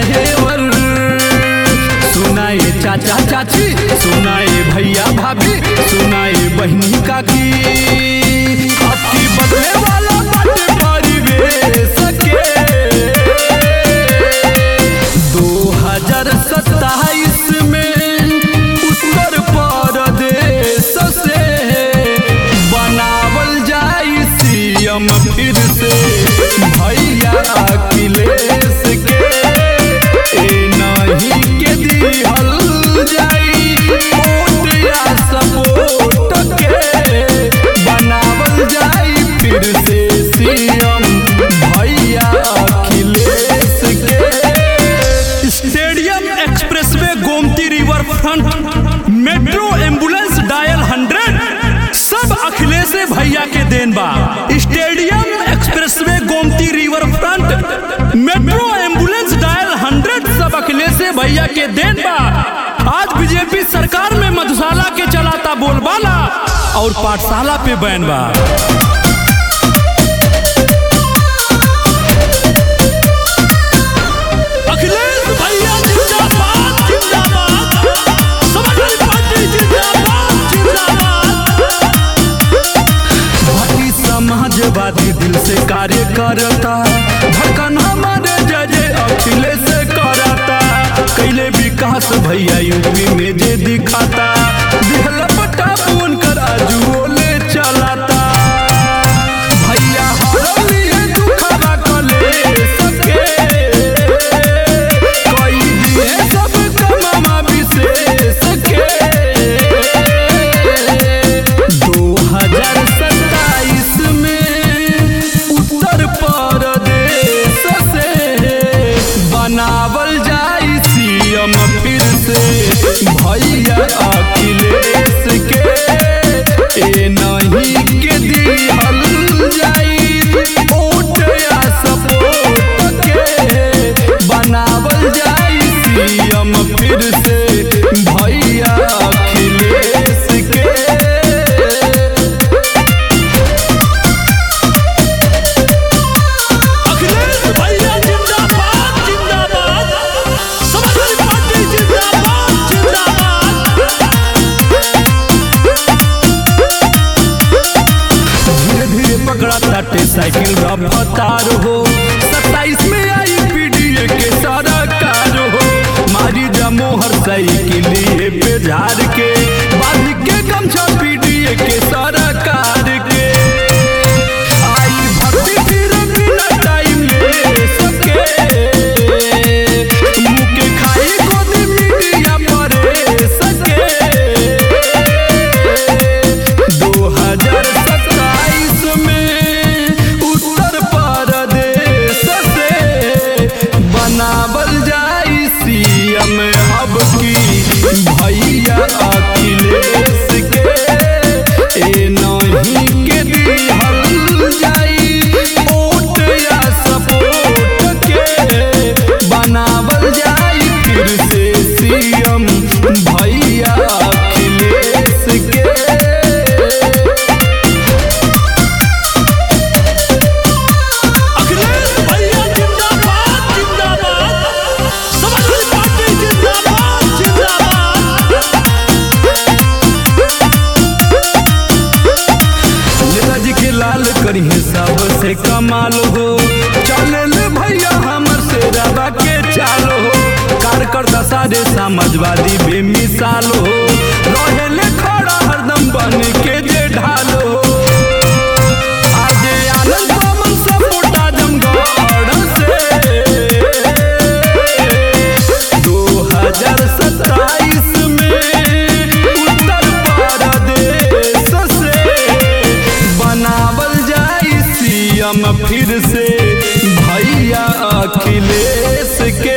रहेवर। सुनाए चाचा चाची, सुनाए भैया भाभी, सुनाए बहनी काकी, आपकी बदले वाला बाटे परिवेश के। 2027 में उत्तर प्रदेश से बनावल जाई सीएम फिर से भैया अखिलेश के। नहीं के दिहल जाई वोट या सपोर्ट के, बनावल जाई फिर से सीएम भैया अखिलेश के। Stadium expressway Gomti river front, metro ambulance dial 100 सब अखिलेश भैया के देन बा। Stadium expressway Gomti river front, metro ambulance dial 100 सब अखिलेश भैया के देन बा। आज बीजेपी सरकार में मधुशाला के चलाता बोलबाला और पाठशाला पे बैन बा। समाजवादी दिल से कार्य करता, धड़कन हमारे जय अखिलेश करता। कैले विकास भैया यूपी में जे दिखाता, दिहला पट्टा उनकर आजुओ ले चलाता। भैया हरली है दुखवा कलेश के, कोई दिए सब कमामा विशेष के। 2027 में उत्तर प्रदेश से बनावल जाई सीएम फिर से भैया अखिलेश के। नहीं के दिहल जाई वोट या सपोर्ट के, बनावल जाई सीएम फिर से भैया अखिलेश के। साइकिल रफ्तार हो, 27 में आई पीडीए के सरकार हो। मारी जमोहर साइकिल पे झाड़ के, बांध के गमछा पीडीए के सरकार के। आई भर्ती फिर बिना टाइम ले सके, मुँह के खाई खुद मीडिया परे सके। 2027 में बनावल जाई सीएम अब की भैया अखिलेश के। नहीं के दिहल जाई वोट या सपोर्ट के, बनावल जाई फिर से सीएम भैया अखिलेश के। करिए सबसे कमाल हो, चल भैया हमर से रवा के चाल हो। कार्यकर्ता सारे समाजवादी बेमिसाल हो, रहेले खड़ा हरदम बन के जे ढाल हो। आज आनंद मन सपोर्ट आजमगढ़ से 2027 में उत्तर प्रदेश से बनावल सीएम फिर से भैया अखिलेश के।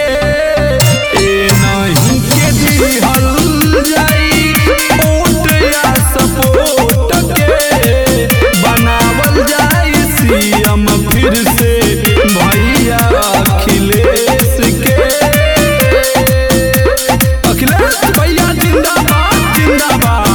नहीं के दिहल जाई वोट या सपोर्ट के, बनावल जाई सीएम फिर से भैया अखिलेश के। अखिलेश भैया जिंदाबाद जिंदाबाद।